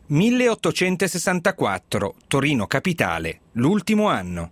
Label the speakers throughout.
Speaker 1: 1864, Torino capitale, l'ultimo anno.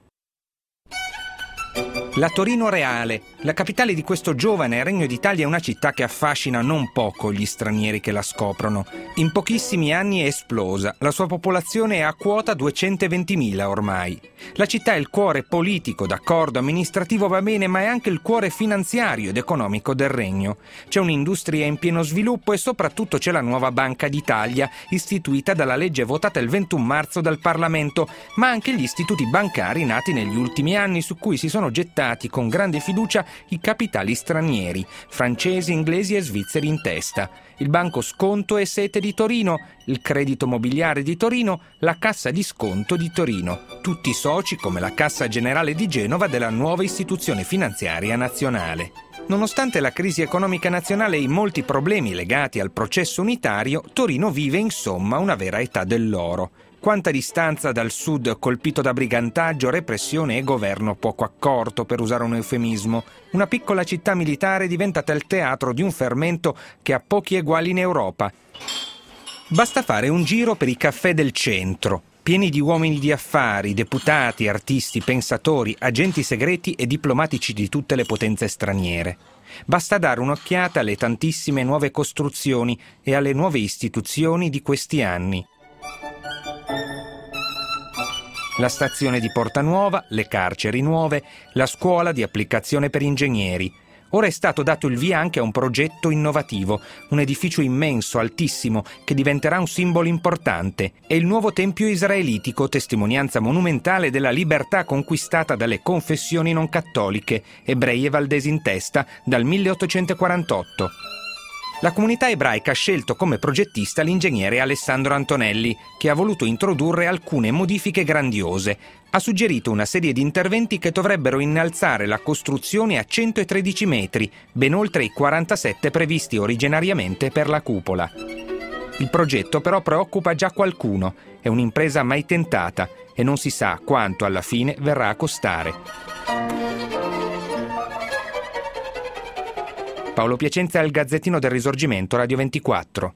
Speaker 1: La Torino reale, la capitale di questo giovane Regno d'Italia, è una città che affascina non poco gli stranieri che la scoprono. In pochissimi anni è esplosa, la sua popolazione è a quota 220.000 ormai. La città è il cuore politico, d'accordo, amministrativo va bene, ma è anche il cuore finanziario ed economico del Regno. C'è un'industria in pieno sviluppo e soprattutto c'è la nuova Banca d'Italia, istituita dalla legge votata il 21 marzo dal Parlamento, ma anche gli istituti bancari nati negli ultimi anni su cui si sono gettati con grande fiducia i capitali stranieri, francesi, inglesi e svizzeri in testa. Il banco Sconto e Sete di Torino, il Credito Mobiliare di Torino, la Cassa di Sconto di Torino, tutti soci come la Cassa Generale di Genova della nuova istituzione finanziaria nazionale. Nonostante la crisi economica nazionale e i molti problemi legati al processo unitario, Torino vive insomma una vera età dell'oro. Quanta distanza dal sud colpito da brigantaggio, repressione e governo poco accorto, per usare un eufemismo. Una piccola città militare diventata il teatro di un fermento che ha pochi eguali in Europa. Basta fare un giro per i caffè del centro, pieni di uomini di affari, deputati, artisti, pensatori, agenti segreti e diplomatici di tutte le potenze straniere. Basta dare un'occhiata alle tantissime nuove costruzioni e alle nuove istituzioni di questi anni. La stazione di Porta Nuova, le carceri nuove, la scuola di applicazione per ingegneri. Ora è stato dato il via anche a un progetto innovativo, un edificio immenso, altissimo, che diventerà un simbolo importante. È il nuovo tempio israelitico, testimonianza monumentale della libertà conquistata dalle confessioni non cattoliche, ebrei e valdesi in testa, dal 1848. La comunità ebraica ha scelto come progettista l'ingegnere Alessandro Antonelli, che ha voluto introdurre alcune modifiche grandiose. Ha suggerito una serie di interventi che dovrebbero innalzare la costruzione a 113 metri, ben oltre i 47 previsti originariamente per la cupola. Il progetto però preoccupa già qualcuno, è un'impresa mai tentata e non si sa quanto alla fine verrà a costare. Paolo Piacenza, al Gazzettino del Risorgimento, Radio 24.